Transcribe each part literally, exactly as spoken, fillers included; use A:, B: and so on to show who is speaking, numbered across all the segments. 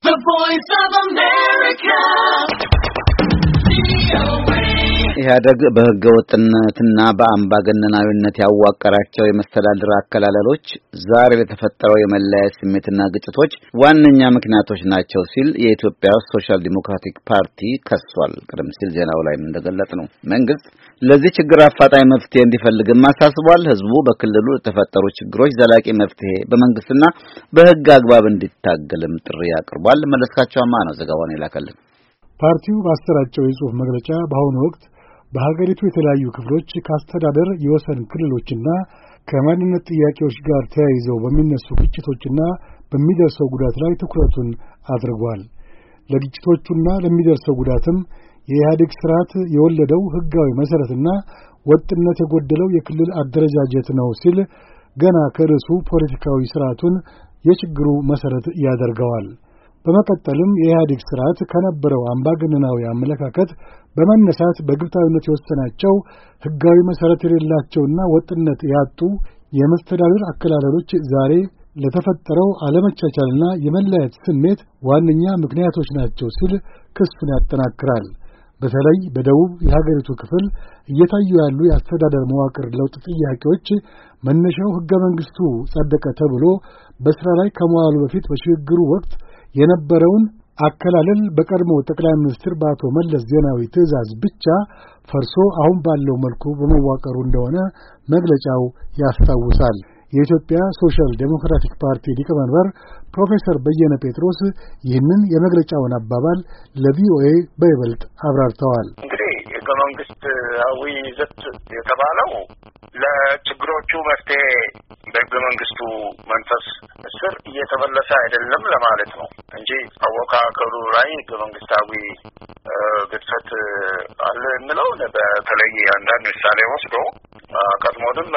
A: The Voice of America.
B: ኢህአደግ በህገ ወጥነትና በአምባገነናዊነት ያዋቀራቸው የመስተዳድር አከላለሎች ዛሬ ለተፈጠረው የመለያየት ስሜትና ግጭቶች ዋነኛ ምክንያቶች ናቸው ሲል የኢትዮጵያ ሶሻል ዲሞክራቲክ ፓርቲ ከሷል። ቀደም ሲል ዜናው ላይ እንደገለጽ ነው መንግስት ለዚህ ችግር አፋጣኝ መፍትሄ እንዲፈልግም አሳስቧል። ህዝቡ በክልሉ ለተፈጠሩ ችግሮች ዘላቂ መፍትሄ በመንግስትና በህግ አግባብ እንዲታገልም ጥሪ አቅርቧል። መለስካቸውማ ነው ዘገባውን የላከልን።
C: ፓርቲው ባሰራጨው የጽሑፍ መግለጫ በአሁኑ ወቅት በሀገሪቱ የተለያዩ ክፍሎች ከአስተዳደር የወሰን ክልሎችና ከማንነት ጥያቄዎች ጋር ተያይዘው በሚነሱ ግጭቶችና በሚደርሰው ጉዳት ላይ ትኩረቱን አድርጓል። ለግጭቶቹና ለሚደርሰው ጉዳትም የኢህአዴግ ስርዓት የወለደው ህጋዊ መሰረትና ወጥነት የጎደለው የክልል አደረጃጀት ነው ሲል ገና ከርዕሱ ፖለቲካዊ ስርዓቱን የችግሩ መሰረት ያደርገዋል። በመቀጠልም የኢህአዴግ ስርዓት ከነበረው አምባገነናዊ አመለካከት በመነሳት በግብታዊነት የወሰናቸው ህጋዊ መሰረት የሌላቸውና ወጥነት ያጡ የመስተዳድር አከላለሎች ዛሬ ለተፈጠረው አለመቻቻልና የመለያየት ስሜት ዋነኛ ምክንያቶች ናቸው ሲል ክሱን ያጠናክራል። በተለይ በደቡብ የሀገሪቱ ክፍል እየታዩ ያሉ የአስተዳደር መዋቅር ለውጥ ጥያቄዎች መነሻው ህገ መንግስቱ ጸደቀ ተብሎ በስራ ላይ ከመዋሉ በፊት በሽግግሩ ወቅት የነበረውን አከላለል በቀድሞ ጠቅላይ ሚኒስትር በአቶ መለስ ዜናዊ ትዕዛዝ ብቻ ፈርሶ አሁን ባለው መልኩ በመዋቀሩ እንደሆነ መግለጫው ያስታውሳል። የኢትዮጵያ ሶሻል ዴሞክራቲክ ፓርቲ ሊቀመንበር ፕሮፌሰር በየነ ጴጥሮስ ይህንን የመግለጫውን አባባል ለቪኦኤ በይበልጥ አብራርተዋል።
D: እንግዲህ ህገ መንግስታዊ ይዘት የተባለው ለችግሮቹ መፍትሄ በህገ መንግስቱ መንፈስ ስር እየተመለሰ አይደለም ለማለት ነው እንጂ አወቃቀሩ ላይ ህገ መንግስታዊ ግድፈት አለ የሚለው በተለይ አንዳንድ ምሳሌ ወስዶ ቀድሞውንም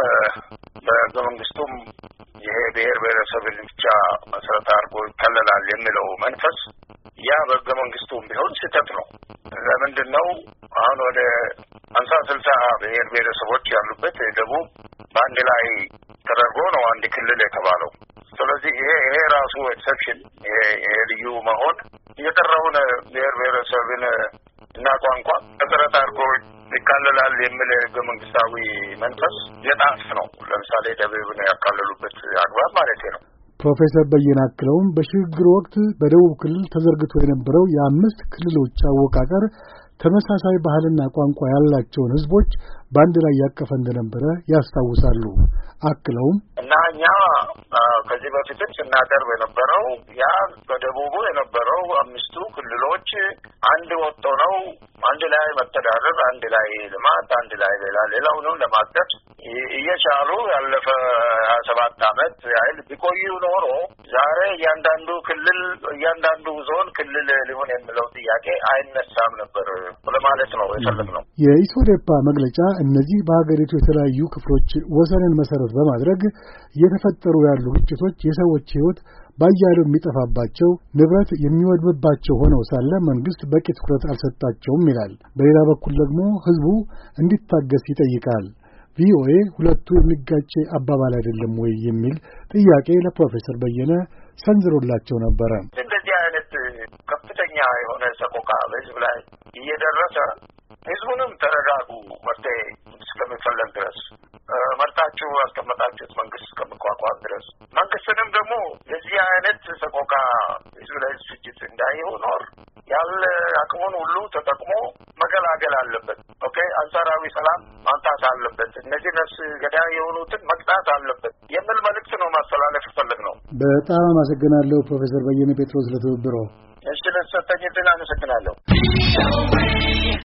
D: በህገ መንግስቱም ይሄ ብሔር ብሔረሰብን ብቻ መሰረት አድርጎ ይከለላል የሚለው መንፈስ ያ በህገ መንግስቱም ቢሆን ስህተት ነው። ለምንድን ነው አሁን ወደ አምሳ ስልሳ ብሔር ብሔረሰቦች ያሉበት ደቡብ በአንድ ላይ ተደርጎ ነው አንድ ክልል የተባለው? ስለዚህ ይሄ ይሄ ራሱ ኤክሰፕሽን ይሄ ልዩ መሆን የቀረውን ብሔር ብሔረሰብን እና ቋንቋ መሰረት አድርጎ ይካለላል የሚል ህገ መንግስታዊ መንፈስ የጣስ ነው። ለምሳሌ ደቡብን ያካለሉበት አግባብ ማለት ነው።
C: ፕሮፌሰር በየነ አክለውም በሽግግር ወቅት በደቡብ ክልል ተዘርግቶ የነበረው የአምስት ክልሎች አወቃቀር ተመሳሳይ ባህልና ቋንቋ ያላቸውን ህዝቦች በአንድ ላይ ያቀፈ እንደነበረ ያስታውሳሉ። አክለውም
D: እና እኛ ከዚህ በፊትም ስናቀርብ የነበረው ያ በደቡቡ የነበረው አምስቱ ክልሎች አንድ ወጥ ነው፣ አንድ ላይ መተዳደር፣ አንድ ላይ ልማት፣ አንድ ላይ ሌላ ሌላውንም ለማቀፍ እየቻሉ ያለፈ ሀያ ሰባት ዓመት ያህል ቢቆዩ ኖሮ ዛሬ እያንዳንዱ ክልል እያንዳንዱ ዞን ክልል ሊሆን የሚለው ጥያቄ አይነሳም ነበር ለማለት ነው የፈለግነው።
C: የኢሶዴፓ መግለጫ እነዚህ በሀገሪቱ የተለያዩ ክፍሎች ወሰንን መሰረት በማድረግ እየተፈጠሩ ያሉ ግጭቶች የሰዎች ህይወት ባያሌው የሚጠፋባቸው ንብረት የሚወድምባቸው ሆነው ሳለ መንግስት በቂ ትኩረት አልሰጣቸውም ይላል። በሌላ በኩል ደግሞ ህዝቡ እንዲታገስ ይጠይቃል። ቪኦኤ ሁለቱ የሚጋጭ አባባል አይደለም ወይ የሚል ጥያቄ ለፕሮፌሰር በየነ ሰንዝሮላቸው ነበረ።
D: እንደዚህ አይነት ከፍተኛ የሆነ ሰቆቃ በህዝብ ላይ እየደረሰ ህዝቡንም ተረጋጉ መፍትሄ እስከሚፈለግ ድረስ መርጣችሁ ያስቀመጣችሁት መንግስት እስከሚቋቋም ድረስ መንግስትንም ደግሞ የዚህ አይነት ሰቆቃ ህዝብ ላይ ፍጅት እንዳይሆን ያለ አቅሙን ሁሉ ተጠቅሞ መገላገል አለበት። ኦኬ አንጻራዊ ሰላም ማምጣት አለበት። እነዚህ ነፍስ ገዳይ የሆኑትን መቅጣት አለበት የሚል መልእክት ነው ማስተላለፍ ፈለግነው።
C: በጣም አመሰግናለሁ ፕሮፌሰር በየነ ጴጥሮስ ለትብብሮ።
D: እሺ ለሰጠኝ ዕድል አመሰግናለሁ።